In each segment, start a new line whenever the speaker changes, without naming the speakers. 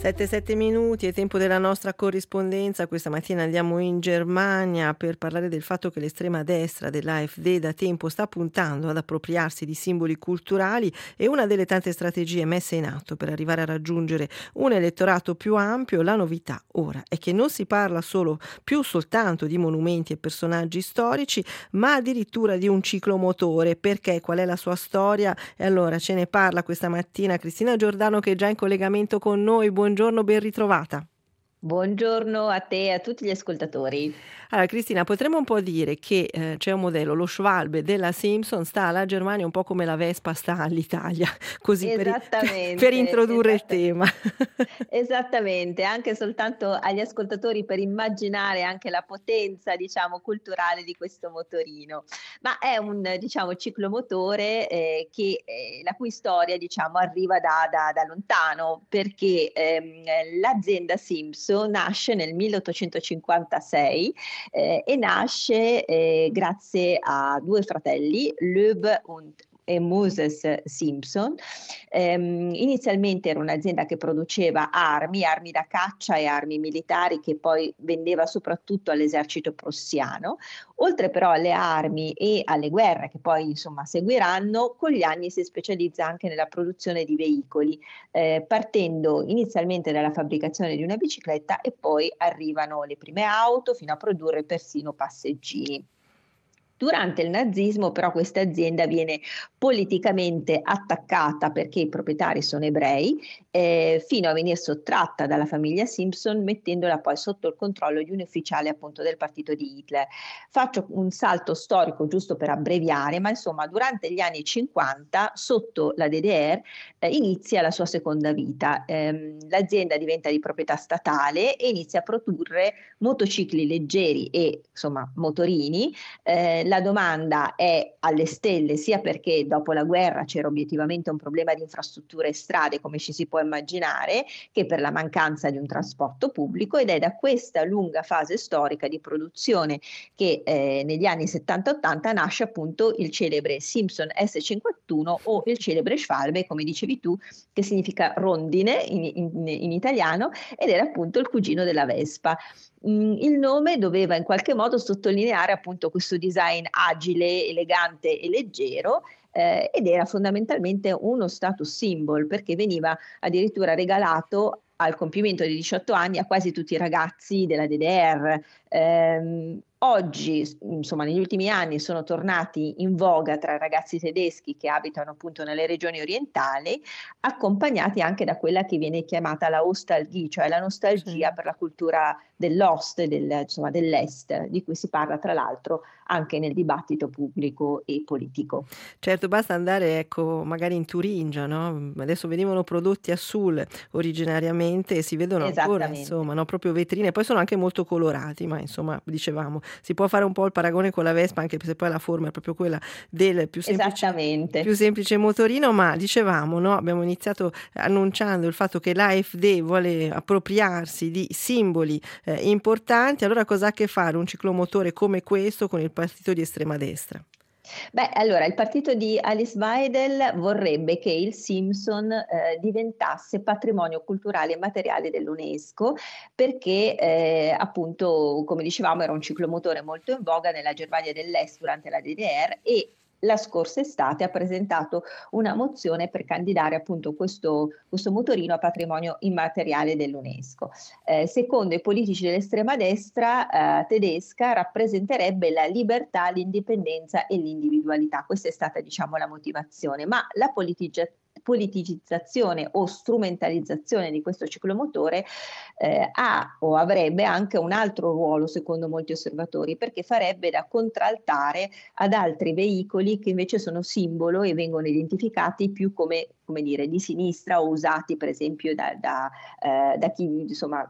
7 minuti, è tempo della nostra corrispondenza. Questa mattina andiamo in Germania per parlare del fatto che l'estrema destra dell'AfD da tempo sta puntando ad appropriarsi di simboli culturali e una delle tante strategie messe in atto per arrivare a raggiungere un elettorato più ampio. La novità ora è che non si parla più soltanto di monumenti e personaggi storici, ma addirittura di un ciclomotore. Perché? Qual è la sua storia? E allora ce ne parla questa mattina Cristina Giordano, che è già in collegamento con noi. Buongiorno, ben ritrovata.
Buongiorno a te e a tutti gli ascoltatori.
Allora Cristina, potremmo un po' dire che, c'è un modello, lo Schwalbe della Simpson sta alla Germania un po' come la Vespa sta all'Italia, così per
Esattamente,
introdurre il tema.
esattamente, anche soltanto agli ascoltatori per immaginare anche la potenza, diciamo, culturale di questo motorino. Ma è un, diciamo, ciclomotore, la cui storia, diciamo, arriva da lontano, perché, l'azienda Simpson nasce nel 1856, e nasce, grazie a 2 fratelli, Loeb e Moses Simpson. Inizialmente era un'azienda che produceva armi da caccia e armi militari, che poi vendeva soprattutto all'esercito prussiano. Oltre però alle armi e alle guerre che poi insomma seguiranno, con gli anni si specializza anche nella produzione di veicoli, partendo inizialmente dalla fabbricazione di una bicicletta e poi arrivano le prime auto fino a produrre persino passeggini. Durante il nazismo però questa azienda viene politicamente attaccata, perché i proprietari sono ebrei, fino a venir sottratta dalla famiglia Simpson, mettendola poi sotto il controllo di un ufficiale appunto del partito di Hitler. Faccio un salto storico giusto per abbreviare, ma insomma durante gli anni 50 sotto la DDR inizia la sua seconda vita. L'azienda diventa di proprietà statale e inizia a produrre motocicli leggeri e insomma motorini. La domanda è alle stelle, sia perché dopo la guerra c'era obiettivamente un problema di infrastrutture e strade, come ci si può immaginare, che per la mancanza di un trasporto pubblico, ed è da questa lunga fase storica di produzione che negli anni 70-80 nasce appunto il celebre Simpson S51 o il celebre Schwalbe, come dicevi tu, che significa rondine in italiano, ed era appunto il cugino della Vespa. Il nome doveva in qualche modo sottolineare appunto questo design agile, elegante e leggero, ed era fondamentalmente uno status symbol, perché veniva addirittura regalato al compimento di 18 anni a quasi tutti i ragazzi della DDR. Oggi, insomma, negli ultimi anni sono tornati in voga tra i ragazzi tedeschi che abitano appunto nelle regioni orientali, accompagnati anche da quella che viene chiamata la Ostalgie, cioè la nostalgia
Sì.
per la cultura dell'Ost e insomma, dell'Est, di cui si parla tra l'altro anche nel dibattito pubblico e politico.
Certo, basta andare, ecco, magari in Turingia, no, adesso venivano prodotti a Sul originariamente e si vedono ancora,
Esattamente,
insomma, no, proprio vetrine, poi sono anche molto colorati, ma insomma, dicevamo, si può fare un po' il paragone con la Vespa, anche se poi la forma è proprio quella del più
esattamente.
semplice motorino, ma dicevamo, no, abbiamo iniziato annunciando il fatto che l'AfD vuole appropriarsi di simboli, importanti. Allora cos'ha a che fare un ciclomotore come questo con il partito di estrema destra?
Beh, allora il partito di Alice Weidel vorrebbe che il Simpson diventasse patrimonio culturale e materiale dell'UNESCO, perché appunto, come dicevamo, era un ciclomotore molto in voga nella Germania dell'Est durante la DDR, e la scorsa estate ha presentato una mozione per candidare appunto questo motorino a patrimonio immateriale dell'UNESCO. Secondo i politici dell'estrema destra tedesca, rappresenterebbe la libertà, l'indipendenza e l'individualità. Questa è stata, diciamo, la motivazione, ma la politicizzazione o strumentalizzazione di questo ciclomotore ha o avrebbe anche un altro ruolo, secondo molti osservatori, perché farebbe da contraltare ad altri veicoli che invece sono simbolo e vengono identificati più come dire, di sinistra, o usati per esempio da chi insomma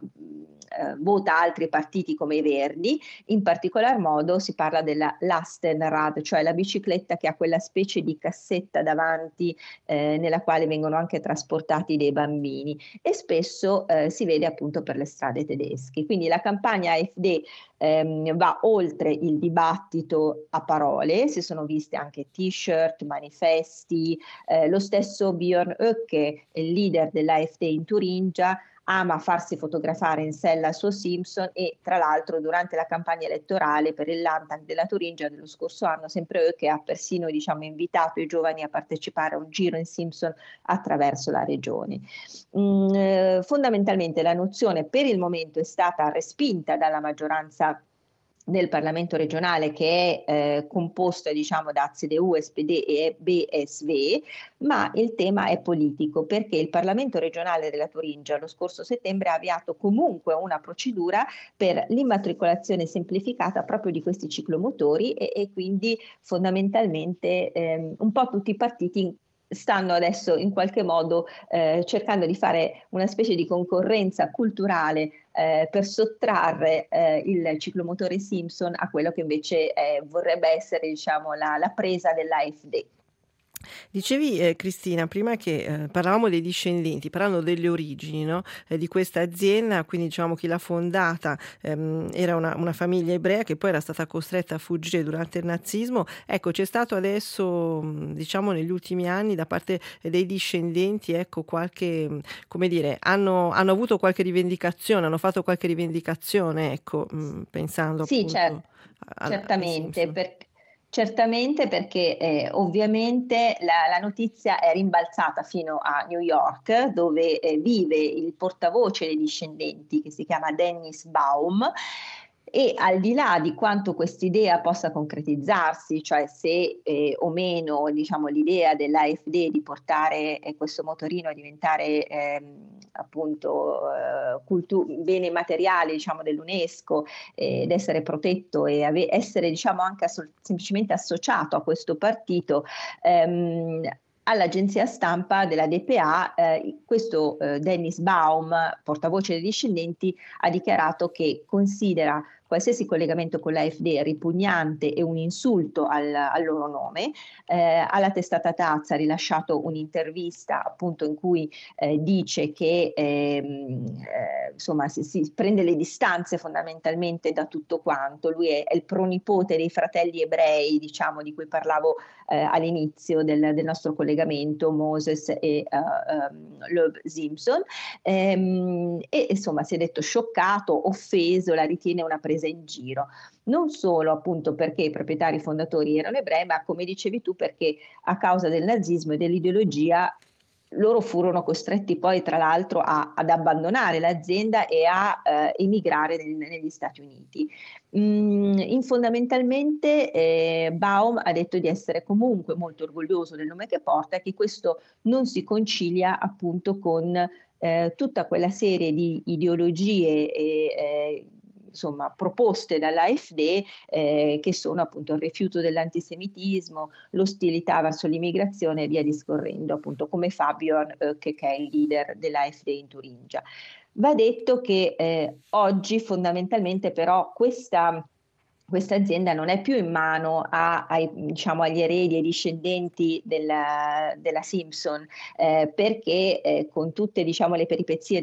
vota altri partiti come i Verdi. In particolar modo si parla della Lastenrad, cioè la bicicletta che ha quella specie di cassetta davanti, nella quale vengono anche trasportati dei bambini, e spesso si vede appunto per le strade tedesche. Quindi la campagna AfD va oltre il dibattito a parole, si sono viste anche t-shirt, manifesti, lo stesso Björn Höcke, il leader dell'AfD in Turingia, ama farsi fotografare in sella al suo Simpson e tra l'altro durante la campagna elettorale per il Landtag della Turingia dello scorso anno, sempre che ha persino diciamo, invitato i giovani a partecipare a un giro in Simpson attraverso la regione. Fondamentalmente la nozione per il momento è stata respinta dalla maggioranza del Parlamento regionale che è composta diciamo da CDU, SPD e BSV, ma il tema è politico perché il Parlamento regionale della Turingia lo scorso settembre ha avviato comunque una procedura per l'immatricolazione semplificata proprio di questi ciclomotori e quindi fondamentalmente un po' tutti i partiti stanno adesso in qualche modo cercando di fare una specie di concorrenza culturale per sottrarre il ciclomotore Simpson a quello che invece vorrebbe essere diciamo, la presa dell'AfD.
Dicevi, Cristina, prima che parlavamo dei discendenti, parlando delle origini, no? Di questa azienda, quindi diciamo chi l'ha fondata era una famiglia ebrea che poi era stata costretta a fuggire durante il nazismo. Ecco, c'è stato adesso, diciamo, negli ultimi anni da parte dei discendenti, ecco, qualche, come dire, hanno avuto qualche rivendicazione, hanno fatto qualche rivendicazione, ecco, pensando
Sì,
appunto ai
certamente,
Simpson.
certamente perché ovviamente la notizia è rimbalzata fino a New York, dove vive il portavoce dei discendenti, che si chiama Dennis Baum, e al di là di quanto quest'idea possa concretizzarsi, cioè se o meno diciamo, l'idea dell'AfD di portare questo motorino a diventare appunto bene materiale diciamo, dell'UNESCO ed essere protetto e essere diciamo, anche semplicemente associato a questo partito, all'agenzia stampa della DPA, questo Dennis Baum, portavoce dei discendenti, ha dichiarato che considera qualsiasi collegamento con l'AfD ripugnante e un insulto al loro nome. Alla testata Taz ha rilasciato un'intervista appunto in cui dice che insomma si prende le distanze fondamentalmente da tutto quanto. Lui è il pronipote dei fratelli ebrei, diciamo, di cui parlavo all'inizio del nostro collegamento, Moses e Loeb Simpson, e insomma si è detto scioccato, offeso, la ritiene una presa in giro. Non solo appunto perché i proprietari fondatori erano ebrei, ma come dicevi tu perché a causa del nazismo e dell'ideologia loro furono costretti poi tra l'altro ad abbandonare l'azienda e a emigrare negli Stati Uniti. Fondamentalmente Baum ha detto di essere comunque molto orgoglioso del nome che porta e che questo non si concilia appunto con tutta quella serie di ideologie e insomma, proposte dall'AfD che sono appunto il rifiuto dell'antisemitismo, l'ostilità verso l'immigrazione e via discorrendo, appunto come Fabio che è il leader dell'AfD in Turingia. Va detto che oggi fondamentalmente però questa azienda non è più in mano diciamo, agli eredi e discendenti della Simpson, perché con tutte diciamo, le peripezie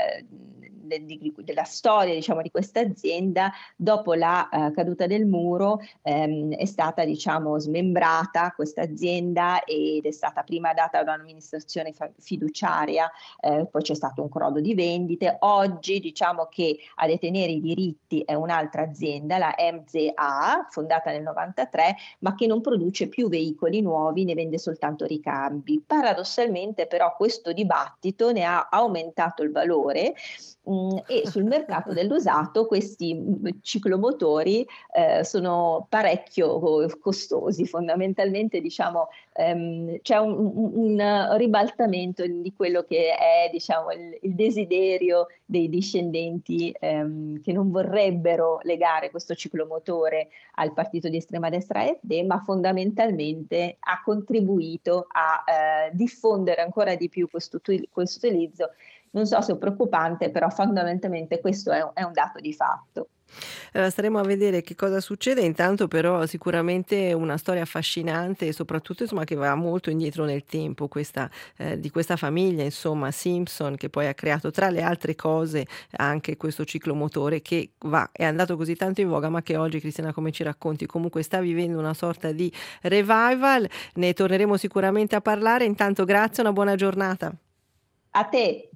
della storia diciamo, di questa azienda, dopo la caduta del muro è stata diciamo, smembrata questa azienda ed è stata prima data da un'amministrazione fiduciaria, poi c'è stato un crollo di vendite. Oggi diciamo che a detenere i diritti è un'altra azienda, la MZA, fondata nel 93, ma che non produce più veicoli nuovi, ne vende soltanto ricambi. Paradossalmente però questo dibattito ne ha aumentato il valore e sul mercato dell'usato questi ciclomotori sono parecchio costosi, fondamentalmente diciamo c'è un ribaltamento di quello che è diciamo il desiderio dei discendenti che non vorrebbero legare questo ciclomotore al partito di estrema destra AfD, ma fondamentalmente ha contribuito a diffondere ancora di più questo utilizzo. Non so se è preoccupante, però fondamentalmente questo è un dato di fatto.
Allora staremo a vedere che cosa succede, intanto però sicuramente una storia affascinante e soprattutto insomma che va molto indietro nel tempo questa, di questa famiglia insomma Simpson che poi ha creato tra le altre cose anche questo ciclomotore che è andato così tanto in voga ma che oggi Cristina come ci racconti comunque sta vivendo una sorta di revival, ne torneremo sicuramente a parlare, intanto grazie, una buona giornata.
A te.